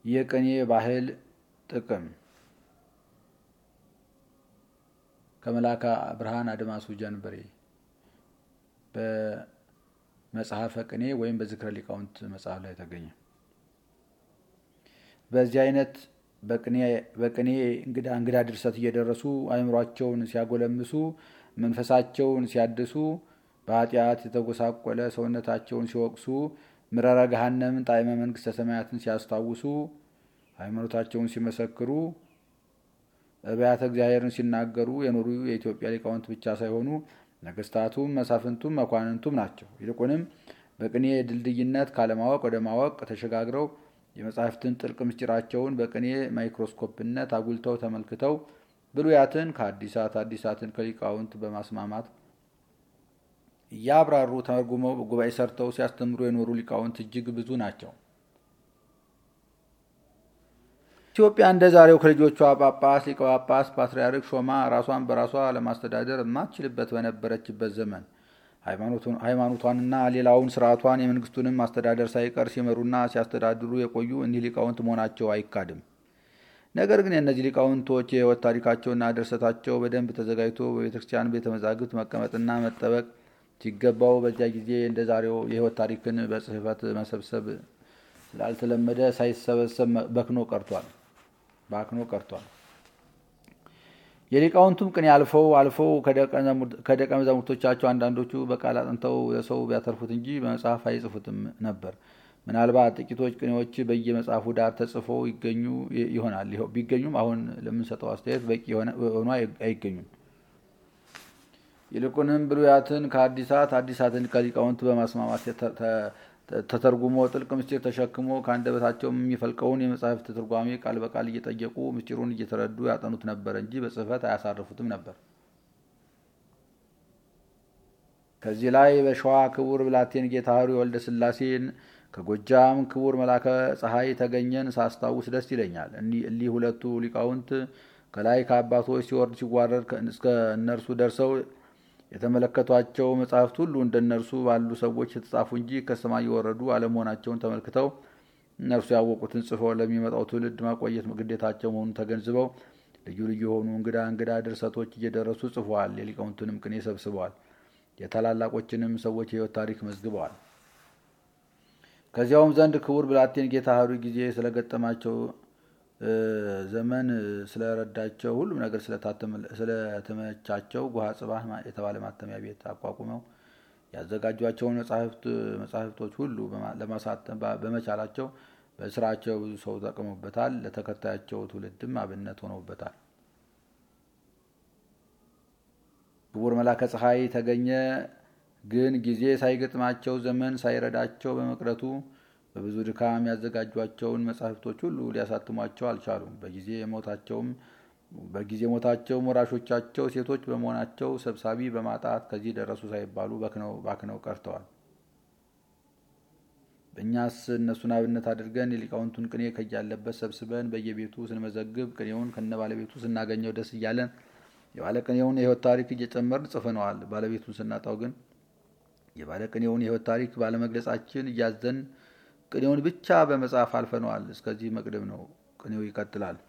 የቅኔ ባህል ጥቅም ከመላካ ብርሃን አድማሱ ጀንበሬ በመጽሐፈ ቅኔ ወይም በዝክረ ሊቃውንት መጽሐፍ ላይ ተገኘ። በዚህ አይነት በቅኔ እንግዳ ድርሰት እየደረሱ አእምሯቸውን ሲያጎለምሱ፣ መንፈሳቸውን ሲያድሱ፣ በኃጢአት የተጎሳቆለ ሰውነታቸውን ሲወቅሱ፣ ምረረ ገሃነምን ጣዕመ መንግስተ ሰማያትን ሲያስታውሱ፣ ሃይማኖታቸውን ሲመሰክሩ፣ አብያተ እግዚአብሔርን ሲናገሩ የኖሩ የኢትዮጵያ ሊቃውንት ብቻ ሳይሆኑ ነገስታቱም መሳፍንቱም መኳንንቱም ናቸው። ይልቁንም በቅኔ ድልድይነት ካለማወቅ ወደ ማወቅ ተሸጋግረው የመጻሕፍትን ጥልቅ ምስጢራቸውን በቅኔ ማይክሮስኮፕነት አጉልተው ተመልክተው ብሉያትን ከአዲሳት አዲሳትን ከሊቃውንት በማስማማት እያብራሩ ተርጉመው ጉባኤ ሰርተው ሲያስተምሩ የኖሩ ሊቃውንት እጅግ ብዙ ናቸው። ኢትዮጵያ እንደ ዛሬው ከልጆቿ ጳጳስ፣ ሊቀ ጳጳስ፣ ፓትርያርክ ሾማ ራሷን በራሷ ለማስተዳደር የማትችልበት በነበረችበት ዘመን ሃይማኖቷንና ሌላውን ስርዓቷን የመንግስቱንም ማስተዳደር ሳይቀር ሲመሩና ሲያስተዳድሩ የቆዩ እኒህ ሊቃውንት መሆናቸው አይካድም። ነገር ግን የእነዚህ ሊቃውንቶች የህይወት ታሪካቸውና ድርሰታቸው በደንብ ተዘጋጅቶ በቤተክርስቲያን ቤተ መዛግብት መቀመጥና መጠበቅ ሲገባው በዚያ ጊዜ እንደ ዛሬው የህይወት ታሪክን በጽሕፈት መሰብሰብ ስላልተለመደ ሳይሰበሰብ ባክኖ ቀርቷል። የሊቃውንቱም ቅኔ አልፈው ከደቀ መዛሙርቶቻቸው አንዳንዶቹ በቃል አጥንተው ለሰው ቢያተርፉት እንጂ በመጽሐፍ አይጽፉትም ነበር። ምናልባት ጥቂቶች ቅኔዎች በየመጽሐፉ ዳር ተጽፈው ይገኙ ይሆናል። ቢገኙም አሁን ለምንሰጠው አስተያየት በቂ ሆኖ አይገኙም። ይልቁንም ብሉያትን ከአዲሳት አዲሳትን ከሊቃውንት በማስማማት ተተርጉሞ ጥልቅ ምስጢር ተሸክሞ ከአንደበታቸው የሚፈልቀውን የመጽሐፍት ትርጓሜ ቃል በቃል እየጠየቁ ምስጢሩን እየተረዱ ያጠኑት ነበር እንጂ በጽሕፈት አያሳርፉትም ነበር። ከዚህ ላይ በሸዋ ክቡር ብላቴን ጌታ ኅሩይ ወልደ ሥላሴን፣ ከጎጃም ክቡር መላከ ፀሐይ ተገኘን ሳስታውስ ደስ ይለኛል። እሊህ ሁለቱ ሊቃውንት ከላይ ከአባቶች ሲወርድ ሲዋረድ እስከ እነርሱ ደርሰው የተመለከቷቸው መጽሐፍት ሁሉ እንደነርሱ ባሉ ሰዎች የተጻፉ እንጂ ከሰማይ የወረዱ አለመሆናቸውን ተመልክተው እነርሱ ያወቁትን ጽፈው ለሚመጣው ትውልድ ማቆየት ግዴታቸው መሆኑን ተገንዝበው ልዩ ልዩ የሆኑ እንግዳ ድርሰቶች እየደረሱ ጽፈዋል። የሊቃውንቱንም ቅኔ ሰብስበዋል። የታላላቆችንም ሰዎች የሕይወት ታሪክ መዝግበዋል። ከዚያውም ዘንድ ክቡር ብላቴን ጌታ ኅሩይ ጊዜ ስለገጠማቸው ዘመን ስለረዳቸው ሁሉም ነገር ስለተመቻቸው ጉሃ ጽባህ የተባለ ማተሚያ ቤት አቋቁመው ያዘጋጇቸውን መጻሕፍቶች ሁሉ ለማሳተም በመቻላቸው በስራቸው ብዙ ሰው ተጠቅሞበታል። ለተከታያቸው ትውልድም አብነት ሆነውበታል። ክቡር መላከ ፀሐይ ተገኘ ግን ጊዜ ሳይገጥማቸው ዘመን ሳይረዳቸው በመቅረቱ በብዙ ድካም ያዘጋጇቸውን መጻሕፍቶች ሁሉ ሊያሳትሟቸው አልቻሉም። በጊዜ ሞታቸው ወራሾቻቸው ሴቶች በመሆናቸው ሰብሳቢ በማጣት ከዚህ ደረሱ ሳይባሉ ባክነው ቀርተዋል። በእኛስ እነሱን አብነት አድርገን የሊቃውንቱን ቅኔ ከያለበት ሰብስበን በየቤቱ ስንመዘግብ ቅኔውን ከነባለቤቱ ስናገኘው ደስ እያለን የባለቅኔውን የሕይወት ታሪክ እየጨመርን ጽፈነዋል። ባለቤቱን ስናጣው ግን የባለቅኔውን የሕይወት ታሪክ ባለመግለጻችን እያዘን ቅኔውን ብቻ በመጽሐፍ አልፈነዋል። እስከዚህ መቅደም ነው። ቅኔው ይቀጥላል።